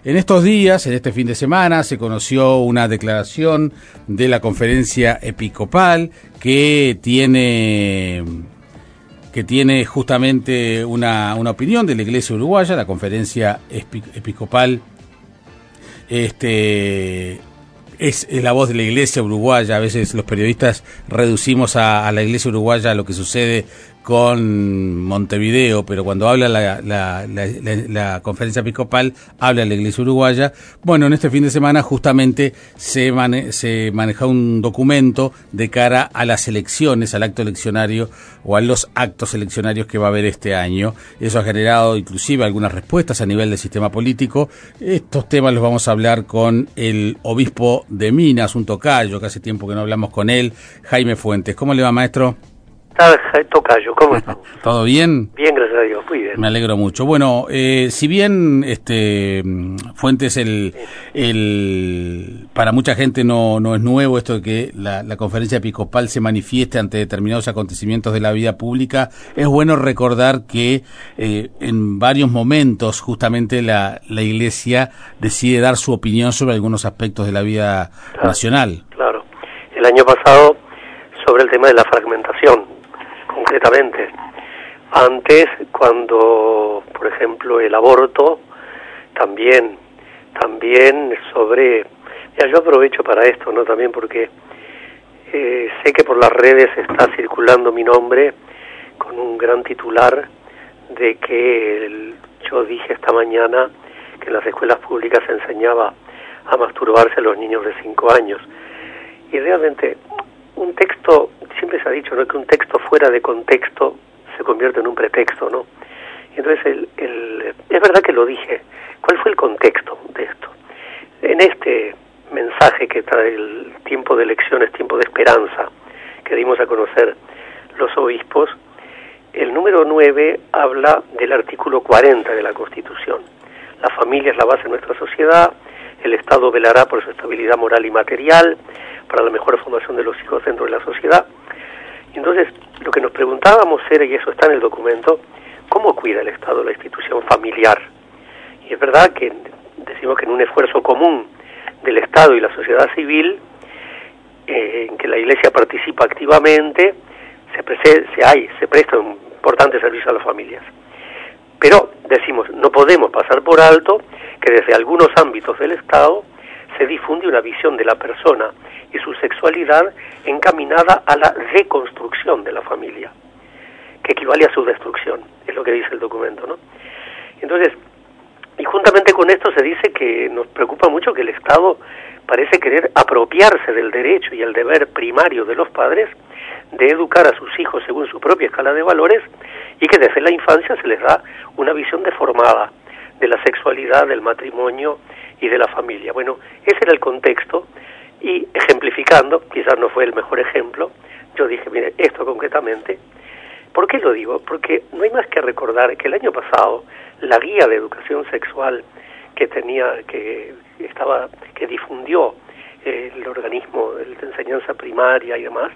En estos días, en este fin de semana, se conoció una declaración de la Conferencia Episcopal que tiene justamente una opinión de la Iglesia Uruguaya. La Conferencia Episcopal es la voz de la Iglesia Uruguaya. A veces los periodistas reducimos a la Iglesia Uruguaya a lo que sucede con Montevideo, pero cuando habla la Conferencia Episcopal, habla la Iglesia Uruguaya. Bueno, en este fin de semana justamente se manejó un documento de cara a las elecciones, al acto eleccionario o a los actos eleccionarios que va a haber este año. Eso ha generado inclusive algunas respuestas a nivel del sistema político. Estos temas los vamos a hablar con el obispo de Minas, un tocayo, que hace tiempo que no hablamos con él, Jaime Fuentes. ¿Cómo le va, maestro? Tocayo, ¿cómo estás? ¿Todo bien? Bien, gracias a Dios, muy bien. Me alegro mucho. Bueno, si bien Fuentes, para mucha gente no es nuevo esto de que la Conferencia Episcopal se manifieste ante determinados acontecimientos de la vida pública, es bueno recordar que en varios momentos justamente la Iglesia decide dar su opinión sobre algunos aspectos de la vida nacional. Claro. El año pasado, sobre el tema de la fragmentación, concretamente. Antes, cuando, por ejemplo, el aborto, también sobre... Ya, yo aprovecho para esto, ¿no? También porque sé que por las redes está circulando mi nombre con un gran titular de que yo dije esta mañana que en las escuelas públicas se enseñaba a masturbarse a los niños de 5 años. Y realmente, un texto, siempre se ha dicho, ¿no?, que un texto fuera de contexto se convierte en un pretexto, ¿no? Entonces, es verdad que lo dije. ¿Cuál fue el contexto de esto? En este mensaje que trae el tiempo de elecciones, tiempo de esperanza, que dimos a conocer los obispos, el número 9 habla del artículo 40 de la Constitución. La familia es la base de nuestra sociedad, el Estado velará por su estabilidad moral y material, para la mejor formación de los hijos dentro de la sociedad. Y entonces, lo que nos preguntábamos era, y eso está en el documento, ¿cómo cuida el Estado la institución familiar? Y es verdad que decimos que en un esfuerzo común del Estado y la sociedad civil, en que la Iglesia participa activamente, se presta un importante servicio a las familias. Pero, decimos, no podemos pasar por alto que desde algunos ámbitos del Estado se difunde una visión de la persona y su sexualidad encaminada a la reconstrucción de la familia, que equivale a su destrucción, es lo que dice el documento, ¿no? Entonces, y juntamente con esto se dice que nos preocupa mucho que el Estado parece querer apropiarse del derecho y el deber primario de los padres de educar a sus hijos según su propia escala de valores, y que desde la infancia se les da una visión deformada de la sexualidad, del matrimonio y de la familia. Bueno, ese era el contexto, y ejemplificando, quizás no fue el mejor ejemplo, yo dije, mire, esto concretamente. ¿Por qué lo digo? Porque no hay más que recordar que el año pasado la guía de educación sexual que difundió el organismo de enseñanza primaria y demás,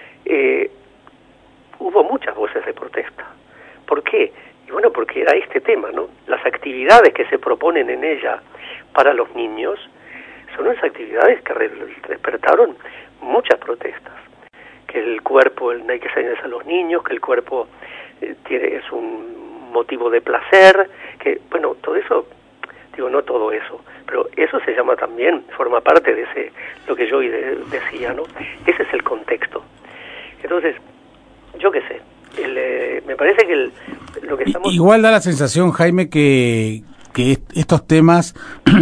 hubo muchas voces de protesta. ¿Por qué? Y bueno, porque era este tema, ¿no? Las actividades que se proponen en ella para los niños son unas actividades que despertaron muchas protestas. Que el cuerpo, no hay que enseñarse a los niños, que el cuerpo es un motivo de placer, que, bueno, todo eso, digo, no todo eso, pero eso se llama también, forma parte de lo que yo decía, ¿no? Ese es el contexto. Entonces, yo qué sé, me parece que lo que estamos... Igual da la sensación, Jaime, que estos temas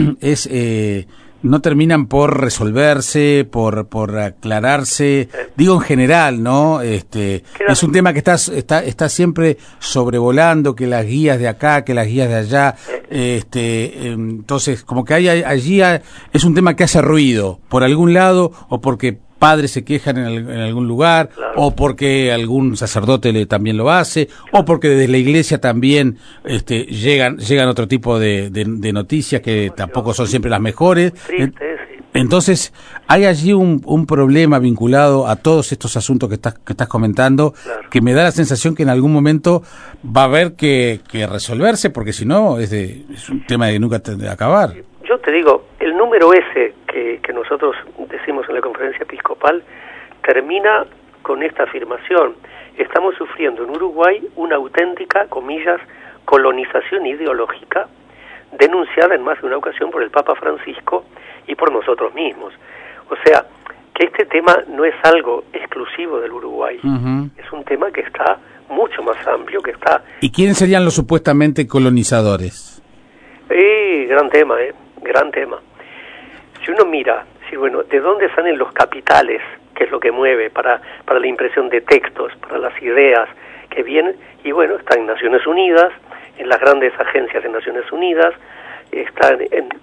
no terminan por resolverse, por aclararse, digo en general, ¿no? Es un tema que está siempre sobrevolando, que las guías de acá, que las guías de allá, entonces como que allí es un tema que hace ruido, por algún lado, o porque padres se quejan en algún lugar, claro, o porque algún sacerdote también lo hace, claro, o porque desde la iglesia también llegan otro tipo de noticias que tampoco son siempre las mejores. Triste, sí. Entonces, hay allí un problema vinculado a todos estos asuntos que estás comentando, claro, que me da la sensación que en algún momento va a haber que resolverse, porque si no es un tema que nunca tendrá que acabar. Yo te digo, el número ese que nosotros decimos en la conferencia episcopal termina con esta afirmación: estamos sufriendo en Uruguay una auténtica, comillas, colonización ideológica, denunciada en más de una ocasión por el Papa Francisco y por nosotros mismos. O sea, que este tema no es algo exclusivo del Uruguay, es un tema que está mucho más amplio, que está... ¿Y quiénes serían los supuestamente colonizadores? Gran tema, gran tema. Si uno mira, ¿de dónde salen los capitales? Que es lo que mueve para la impresión de textos, para las ideas que vienen, y bueno, están en Naciones Unidas, en las grandes agencias de Naciones Unidas, están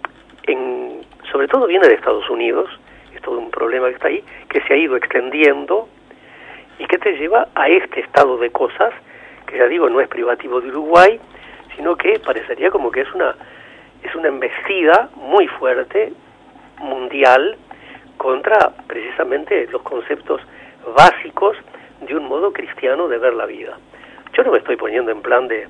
sobre todo viene de Estados Unidos, es todo un problema que está ahí, que se ha ido extendiendo y que te lleva a este estado de cosas, que ya digo, no es privativo de Uruguay, sino que parecería como que es una embestida muy fuerte, mundial, contra precisamente los conceptos básicos de un modo cristiano de ver la vida. Yo no me estoy poniendo en plan de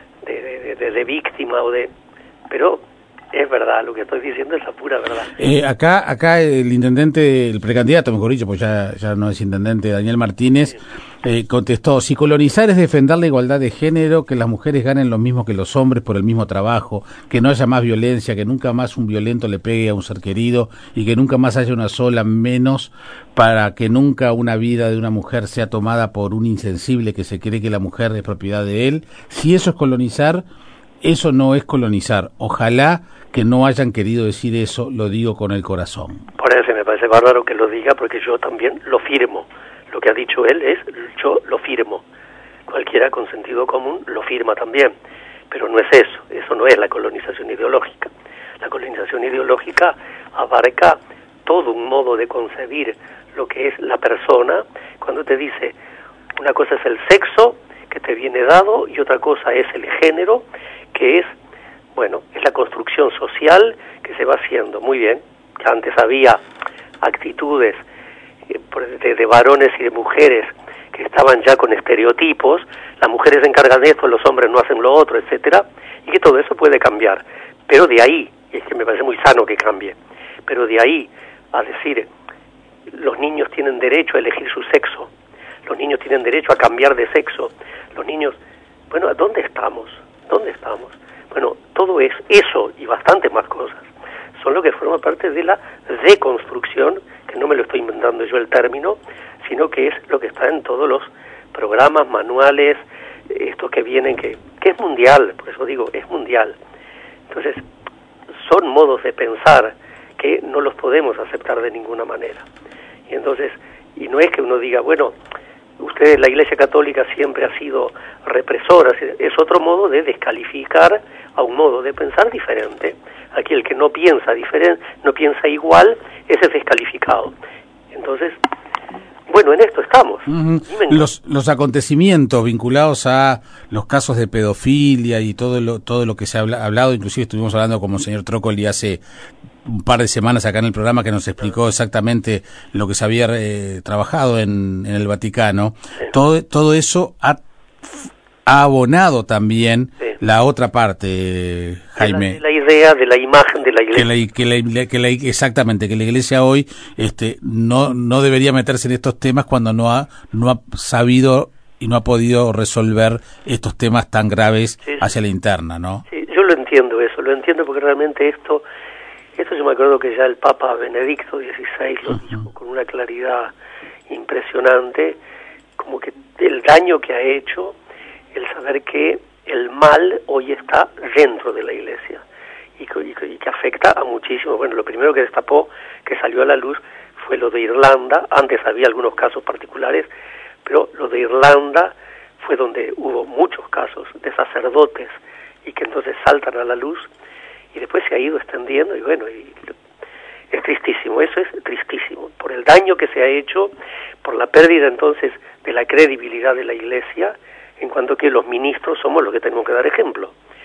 víctima pero es verdad, lo que estoy diciendo es la pura verdad. Acá el intendente, el precandidato, mejor dicho, pues ya no es intendente, Daniel Martínez, contestó: si colonizar es defender la igualdad de género, que las mujeres ganen lo mismo que los hombres por el mismo trabajo, que no haya más violencia, que nunca más un violento le pegue a un ser querido y que nunca más haya una sola menos, para que nunca una vida de una mujer sea tomada por un insensible que se cree que la mujer es propiedad de él. Si eso es colonizar, eso no es colonizar. Ojalá que no hayan querido decir eso, lo digo con el corazón. Por eso me parece bárbaro que lo diga, porque yo también lo firmo. Lo que ha dicho él yo lo firmo. Cualquiera con sentido común lo firma también. Pero no es eso no es la colonización ideológica. La colonización ideológica abarca todo un modo de concebir lo que es la persona, cuando te dice, una cosa es el sexo, que te viene dado, y otra cosa es el género, que es la construcción social que se va haciendo. Muy bien, que antes había actitudes de varones y de mujeres que estaban ya con estereotipos, las mujeres se encargan de esto, los hombres no hacen lo otro, etcétera, y que todo eso puede cambiar. Pero de ahí, y es que me parece muy sano que cambie, pero de ahí a decir, los niños tienen derecho a elegir su sexo, los niños tienen derecho a cambiar de sexo, los niños... ¿dónde estamos? Bueno, todo es eso y bastantes más cosas. Son lo que forma parte de la deconstrucción, que no me lo estoy inventando yo el término, sino que es lo que está en todos los programas, manuales, estos que vienen, que es mundial, por eso digo, es mundial. Entonces, son modos de pensar que no los podemos aceptar de ninguna manera. Y entonces, y no es que uno diga, ustedes, la Iglesia Católica siempre ha sido represora, es otro modo de descalificar a un modo de pensar diferente. Aquí el que no piensa diferente, no piensa igual, ese es descalificado. Entonces, en esto estamos. Los acontecimientos vinculados a los casos de pedofilia y todo lo que se ha hablado, inclusive estuvimos hablando con Monseñor Trócoli hace un par de semanas acá en el programa, que nos explicó exactamente lo que se había trabajado en el Vaticano. Todo eso ha abonado también la otra parte, Jaime. La idea de la imagen de la Iglesia. Exactamente, que la Iglesia hoy no debería meterse en estos temas cuando no ha sabido y no ha podido resolver estos temas tan graves hacia la interna, ¿no? Sí, yo lo entiendo porque realmente esto yo me acuerdo que ya el Papa Benedicto XVI lo dijo con una claridad impresionante, como que el daño que ha hecho el saber que el mal hoy está dentro de la Iglesia y que afecta a muchísimos. Lo primero que destapó, que salió a la luz, fue lo de Irlanda. Antes había algunos casos particulares, pero lo de Irlanda fue donde hubo muchos casos de sacerdotes y que entonces saltan a la luz, y después se ha ido extendiendo, y es tristísimo, eso es tristísimo, por el daño que se ha hecho, por la pérdida entonces de la credibilidad de la Iglesia, en cuanto que los ministros somos los que tenemos que dar ejemplo.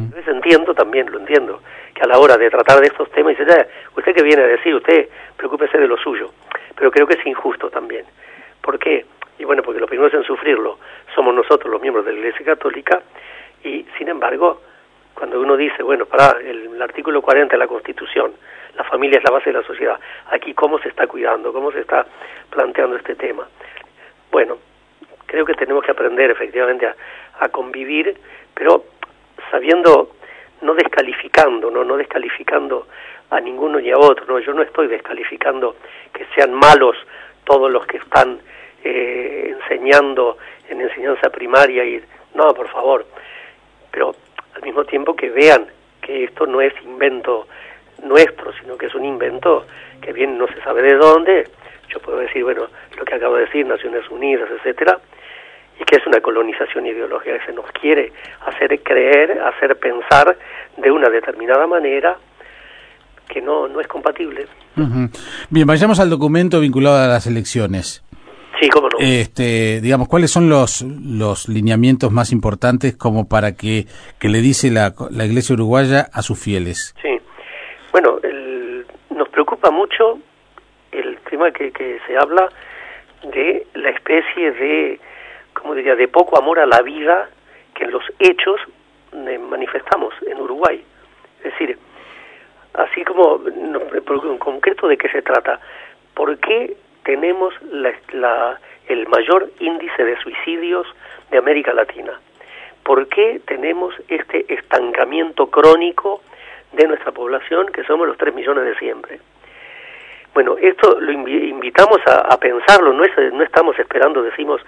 Entonces lo entiendo, que a la hora de tratar de estos temas dice, usted que viene a decir, usted preocúpese de lo suyo, pero creo que es injusto también. ¿Por qué? Y bueno, porque los primeros en sufrirlo somos nosotros, los miembros de la Iglesia Católica, y sin embargo, cuando uno dice, bueno, el artículo 40 de la Constitución, la familia es la base de la sociedad, aquí cómo se está cuidando, cómo se está planteando este tema. Bueno, creo que tenemos que aprender efectivamente a convivir, pero sabiendo, no descalificando a ninguno ni a otro, no, yo no estoy descalificando que sean malos todos los que están enseñando en enseñanza primaria, y no, por favor, pero al mismo tiempo que vean que esto no es invento nuestro, sino que es un invento que viene no se sabe de dónde. Yo puedo decir, bueno, lo que acabo de decir, Naciones Unidas, etcétera, y que es una colonización ideológica que se nos quiere hacer creer, hacer pensar de una determinada manera que no es compatible. Bien, vayamos al documento vinculado a las elecciones. Sí, cómo no. Digamos, ¿cuáles son los lineamientos más importantes como para que le dice la Iglesia uruguaya a sus fieles? Sí, bueno, nos preocupa mucho el tema que se habla de la especie de, ¿cómo diría?, de poco amor a la vida que en los hechos manifestamos en Uruguay. Es decir, así como en concreto, ¿de qué se trata? ¿Por qué tenemos el mayor índice de suicidios de América Latina? ¿Por qué tenemos este estancamiento crónico de nuestra población, que somos los 3 millones de siempre? Bueno, esto lo invitamos a pensarlo, no estamos esperando, decimos,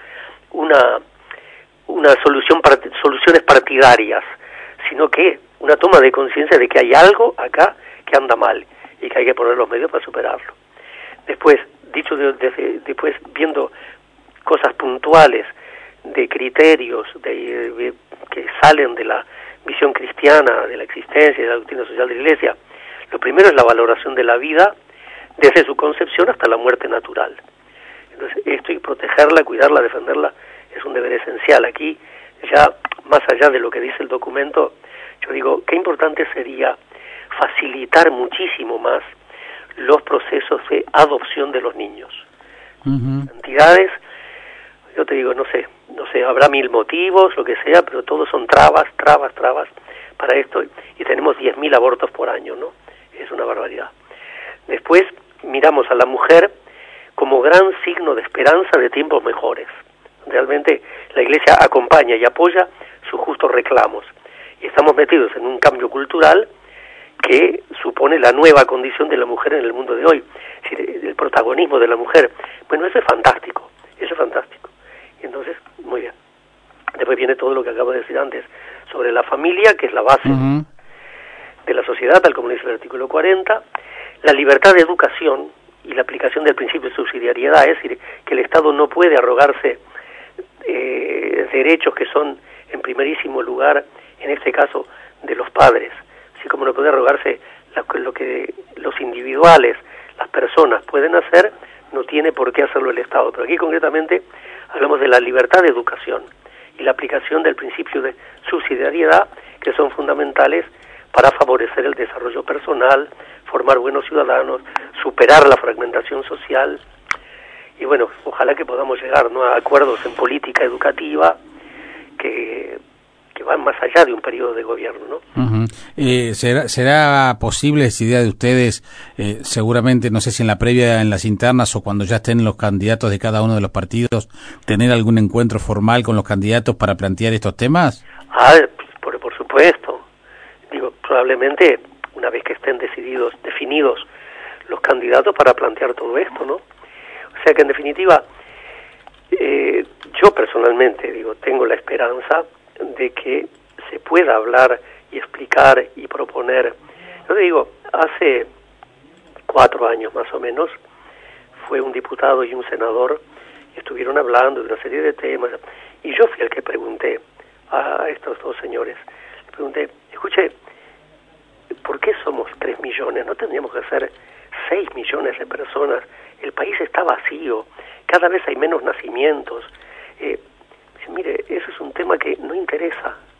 una soluciones partidarias, sino que una toma de conciencia de que hay algo acá que anda mal y que hay que poner los medios para superarlo. Después, después viendo cosas puntuales de criterios que salen de la visión cristiana, de la existencia y de la doctrina social de la Iglesia, lo primero es la valoración de la vida desde su concepción hasta la muerte natural. Entonces, esto, y protegerla, cuidarla, defenderla, es un deber esencial. Aquí, ya más allá de lo que dice el documento, yo digo, qué importante sería facilitar muchísimo más los procesos de adopción de los niños. Entidades, yo te digo, no sé, habrá 1000 motivos, lo que sea, pero todos son trabas para esto, y tenemos 10.000 abortos por año, ¿no? Es una barbaridad. Después miramos a la mujer como gran signo de esperanza de tiempos mejores. Realmente la Iglesia acompaña y apoya sus justos reclamos, y estamos metidos en un cambio cultural que supone la nueva condición de la mujer en el mundo de hoy, es decir, el protagonismo de la mujer. Bueno, eso es fantástico. Y entonces, muy bien. Después viene todo lo que acabo de decir antes sobre la familia, que es la base de la sociedad, tal como dice el artículo 40, la libertad de educación y la aplicación del principio de subsidiariedad, es decir, que el Estado no puede arrogarse derechos que son en primerísimo lugar, en este caso, de los padres, así como no puede arrogarse lo que los individuales, las personas pueden hacer, no tiene por qué hacerlo el Estado. Pero aquí concretamente hablamos de la libertad de educación y la aplicación del principio de subsidiariedad, que son fundamentales para favorecer el desarrollo personal, formar buenos ciudadanos, superar la fragmentación social, y bueno, ojalá que podamos llegar, ¿no?, a acuerdos en política educativa que van más allá de un periodo de gobierno, ¿no? ¿Será posible, esa idea de ustedes, seguramente, no sé si en la previa, en las internas o cuando ya estén los candidatos de cada uno de los partidos, tener algún encuentro formal con los candidatos para plantear estos temas? Por supuesto. Digo, probablemente una vez que estén definidos los candidatos para plantear todo esto, ¿no? O sea que en definitiva, yo personalmente, digo, tengo la esperanza de que se pueda hablar y explicar y proponer. Yo te digo, hace 4 años más o menos, fue un diputado y un senador, y estuvieron hablando de una serie de temas, y yo fui el que pregunté a estos 2 señores, le pregunté, escuche, ¿por qué somos 3 millones? ¿No tendríamos que ser 6 millones de personas? El país está vacío, cada vez hay menos nacimientos. Mire, eso es un tema que no interesa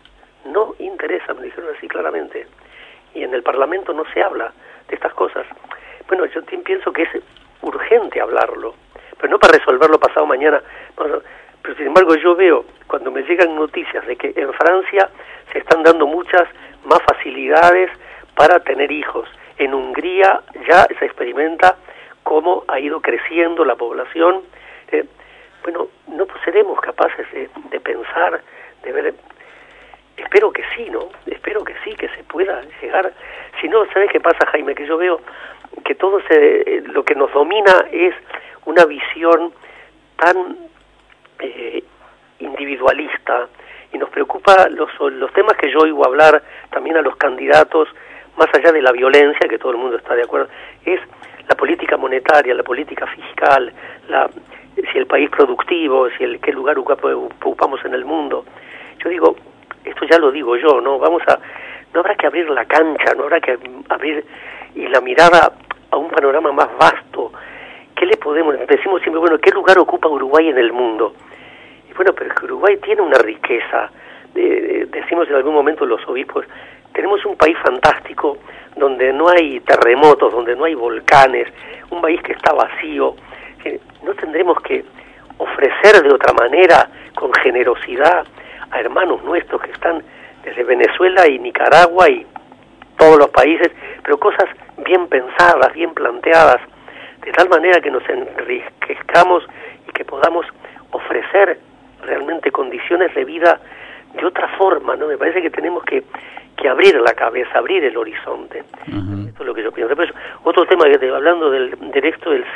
no interesa, me dijeron así claramente. Y en el Parlamento no se habla de estas cosas. Bueno, yo pienso que es urgente hablarlo, pero no para resolverlo pasado mañana. No, pero sin embargo yo veo, cuando me llegan noticias de que en Francia se están dando muchas más facilidades para tener hijos. En Hungría ya se experimenta cómo ha ido creciendo la población. Bueno, no seremos capaces de pensar, de ver. Espero que sí, ¿no? Espero que sí, que se pueda llegar. Si no, ¿sabes qué pasa, Jaime? Que yo veo que todo lo que nos domina es una visión tan individualista, y nos preocupa los temas que yo oigo hablar también a los candidatos, más allá de la violencia, que todo el mundo está de acuerdo, es la política monetaria, la política fiscal, si el país productivo, qué lugar ocupamos en el mundo. Yo digo, esto ya lo digo yo, no habrá que abrir la cancha, no habrá que abrir y la mirada a un panorama más vasto. ¿Qué le podemos? Decimos siempre, bueno, ¿qué lugar ocupa Uruguay en el mundo? Y bueno, pero es que Uruguay tiene una riqueza. Decimos en algún momento los obispos, tenemos un país fantástico donde no hay terremotos, donde no hay volcanes, un país que está vacío. ¿No tendremos que ofrecer de otra manera, con generosidad, a hermanos nuestros que están desde Venezuela y Nicaragua y todos los países, pero cosas bien pensadas, bien planteadas, de tal manera que nos enriquezcamos y que podamos ofrecer realmente condiciones de vida de otra forma, ¿no? Me parece que tenemos que abrir la cabeza, abrir el horizonte. Uh-huh. Esto es lo que yo pienso. Pero otro tema que hablando del esto es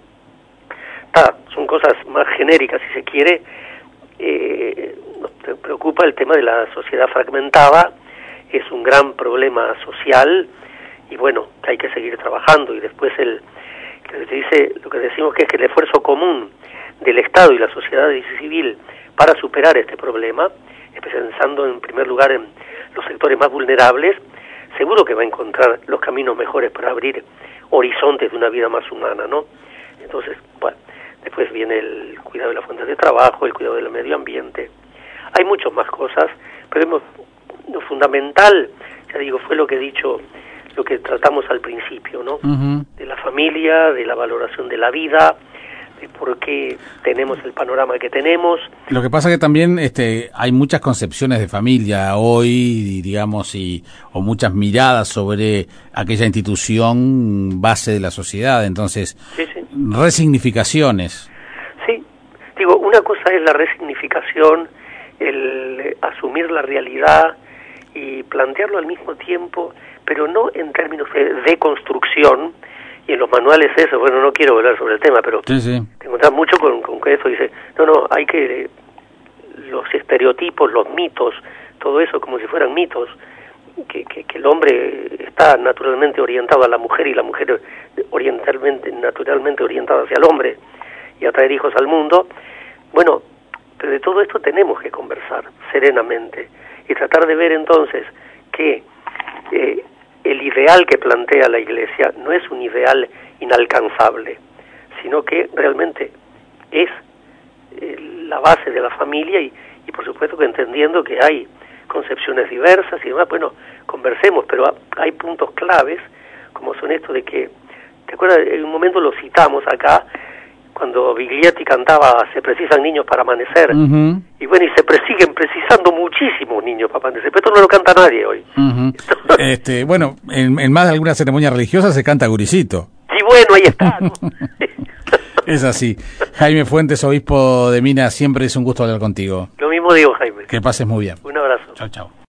son cosas más genéricas, si se quiere. Nos preocupa el tema de la sociedad fragmentada, es un gran problema social, y bueno, que hay que seguir trabajando. Y después lo que decimos que es que el esfuerzo común del Estado y la sociedad civil para superar este problema, pensando en primer lugar en los sectores más vulnerables, seguro que va a encontrar los caminos mejores para abrir horizontes de una vida más humana, ¿no? Entonces, bueno, después viene el cuidado de las fuentes de trabajo, el cuidado del medio ambiente. Hay muchas más cosas, pero lo fundamental, ya digo, fue lo que he dicho, lo que tratamos al principio, ¿no? Uh-huh. De la familia, de la valoración de la vida, de por qué tenemos el panorama que tenemos. Lo que pasa que también hay muchas concepciones de familia hoy, digamos, o muchas miradas sobre aquella institución base de la sociedad, entonces, sí. Resignificaciones. Sí, digo, una cosa es la resignificación, el asumir la realidad y plantearlo al mismo tiempo, pero no en términos de deconstrucción. Y en los manuales eso, bueno, no quiero hablar sobre el tema, pero sí. Te encontrás mucho con que eso dice, no, hay que, los estereotipos, los mitos, todo eso como si fueran mitos, que el hombre está naturalmente orientado a la mujer y la mujer naturalmente orientada hacia el hombre y a traer hijos al mundo. Bueno, pero de todo esto tenemos que conversar serenamente y tratar de ver entonces que el ideal que plantea la Iglesia no es un ideal inalcanzable, sino que realmente es la base de la familia y por supuesto que entendiendo que hay concepciones diversas y demás, bueno, conversemos, pero hay puntos claves, como son estos de que, ¿te acuerdas? En un momento lo citamos acá, cuando Biglietti cantaba "Se precisan niños para amanecer", uh-huh. Y bueno, y siguen precisando muchísimos niños para amanecer, pero esto no lo canta nadie hoy. Uh-huh. Bueno, en más de alguna ceremonia religiosa se canta Guricito. Sí, bueno, ahí está, ¿no? Es así. Jaime Fuentes, obispo de Minas, siempre es un gusto hablar contigo. Lo mismo digo, Jaime. Que pases muy bien. Un abrazo. Chau, chau.